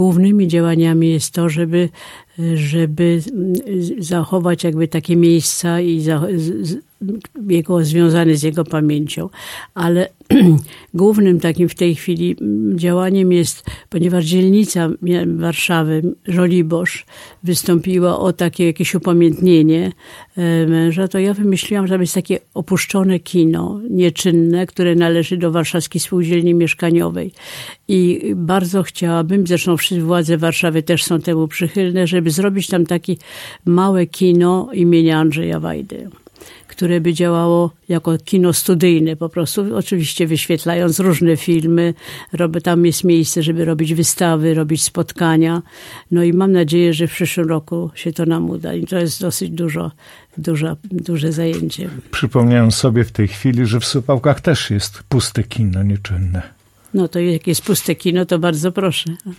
Głównymi działaniami jest to, żeby zachować jakby takie miejsca i związane z jego pamięcią. Ale głównym takim w tej chwili działaniem jest, ponieważ dzielnica Warszawy, Żoliborz, wystąpiła o takie jakieś upamiętnienie męża, to ja wymyśliłam, że jest takie opuszczone kino, nieczynne, które należy do Warszawskiej Spółdzielni Mieszkaniowej. I bardzo chciałabym, zresztą wszystkie władze Warszawy też są temu przychylne, żeby zrobić tam takie małe kino imienia Andrzeja Wajdy, które by działało jako kino studyjne po prostu, oczywiście wyświetlając różne filmy. Tam jest miejsce, żeby robić wystawy, robić spotkania. No i mam nadzieję, że w przyszłym roku się to nam uda. I to jest dosyć duże zajęcie. Przypomniałem sobie w tej chwili, że w Suwałkach też jest puste kino nieczynne. No to jak jest puste kino, to bardzo proszę.